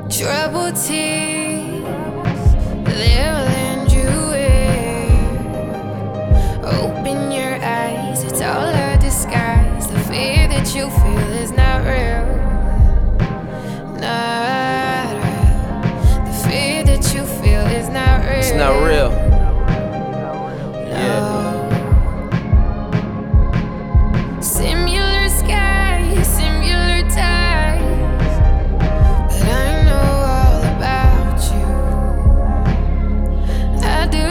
Troubled tears, they'll land you in. Open your eyes, it's all a disguise. The fear that you feel is not real, not real. The fear that you feel is not real. It's not real. Similar skies, similar tides, but I know all about you. I do.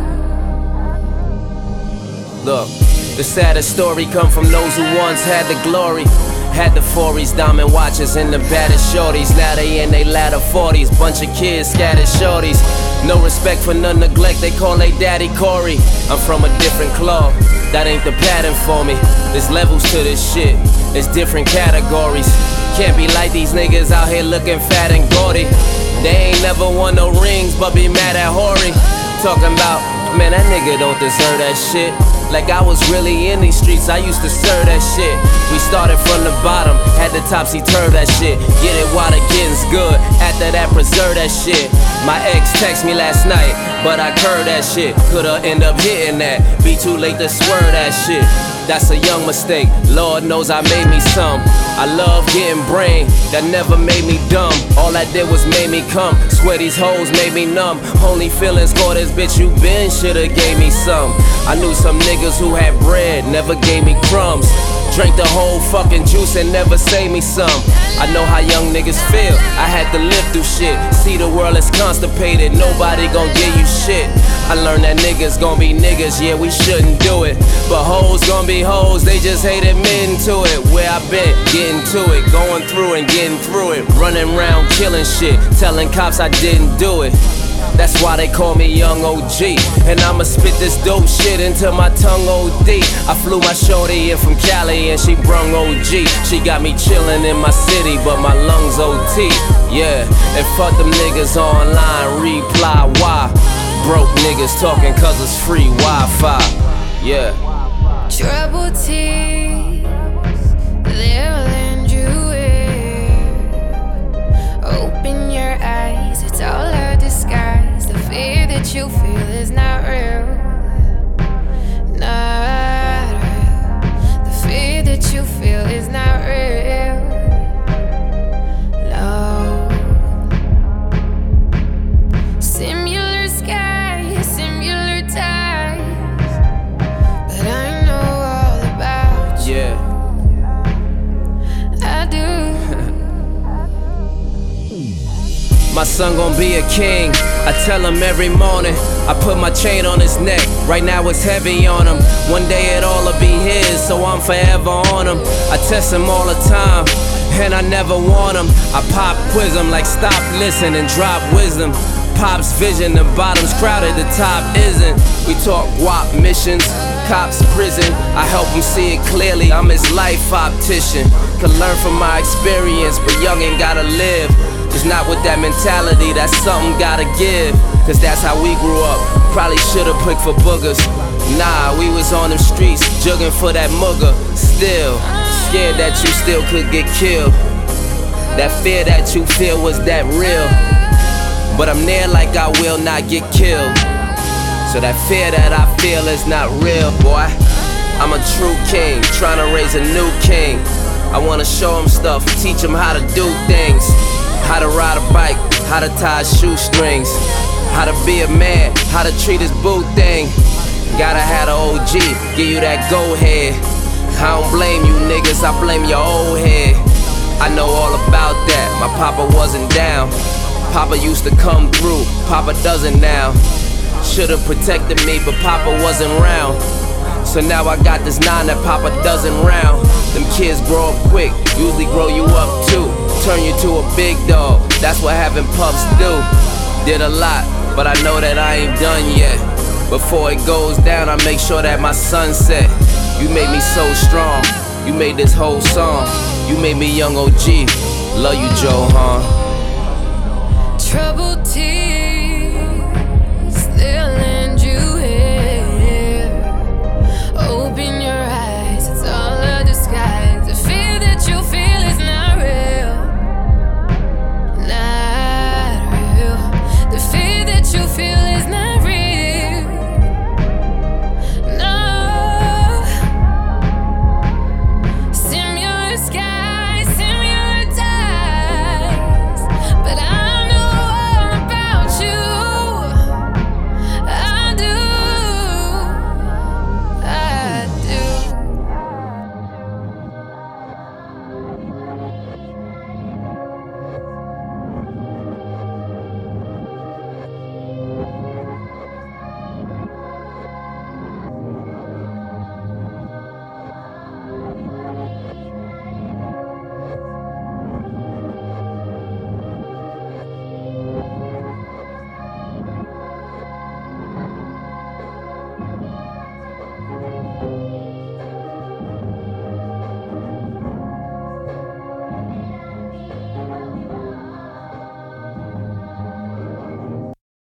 Look, the saddest story come from those who once had the glory. Had the 40s, diamond watches, and the baddest shorties. Now they in they latter 40s, bunch of kids, scattered shorties. No respect for none neglect, they call they daddy Corey. I'm from a different cloth, that ain't the pattern for me. There's levels to this shit, it's different categories. Can't be like these niggas out here looking fat and gaudy. They ain't never won no rings, but be mad at Hori. Talking about, man, that nigga don't deserve that shit. Like I was really in these streets, I used to serve that shit. We started from the bottom, had to topsy-turv that shit. Get it while the getting's good, after that preserve that shit. My ex text me last night, but I curved that shit. Coulda end up hitting that, be too late to swerve that shit. That's a young mistake, Lord knows I made me some. I love getting brain, that never made me dumb. All I did was made me come, swear these hoes made me numb. Only feelings for this bitch you been, shoulda gave me some. I knew some niggas who had bread, never gave me crumbs. Drank the whole fucking juice and never saved me some. I know how young niggas feel, I had to live through shit. See the world is constipated, nobody gon' give you shit. I learned that niggas gon' be niggas, yeah we shouldn't do it. But hoes gon' be hoes, they just hate admitting to it. Where I been, getting to it, going through and getting through it. Running around killing shit, telling cops I didn't do it. That's why they call me Young OG. And I'ma spit this dope shit until my tongue OD. I flew my shorty in from Cali and she brung OG. She got me chillin' in my city, but my lungs OT. Yeah, and fuck them niggas online, reply why. Broke niggas talking cause it's free Wi-Fi. Yeah. Troubled tears, they'll land you in. Open your eyes, it's all a disguise. The fear that you feel is not real, not real. The fear that you feel is not real, no. Similar skies, similar tides, but I know all about you. Yeah. I do. My son gon' be a king, I tell him every morning. I put my chain on his neck, right now it's heavy on him. One day it all'll be his, so I'm forever on him. I test him all the time, and I never want him. I pop quiz him like stop, listen, and drop wisdom. Pop's vision, the bottom's crowded, the top isn't. We talk WAP missions, cops prison. I help him see it clearly, I'm his life optician. Can learn from my experience, but youngin' gotta live. It's not with that mentality, that's something gotta give. Cause that's how we grew up, probably should've picked for boogers. Nah, we was on them streets, jugging for that mugger. Still, scared that you still could get killed. That fear that you feel, was that real? But I'm there like I will not get killed. So that fear that I feel is not real, boy. I'm a true king, trying to raise a new king. I wanna show him stuff, teach him how to do things. How to ride a bike, how to tie shoestrings. How to be a man, how to treat his boo thing. Gotta have the OG, give you that go ahead. I don't blame you niggas, I blame your old head. I know all about that, my papa wasn't down. Papa used to come through, Papa doesn't now. Should've protected me, but Papa wasn't round. So now I got this 9 that Papa doesn't round. Them kids grow up quick, usually grow you up too. Turn you to a big dog, that's what having pups do. Did a lot, but I know that I ain't done yet. Before it goes down, I make sure that my sunset. You made me so strong, you made this whole song. You made me Young OG, love you Joe, huh?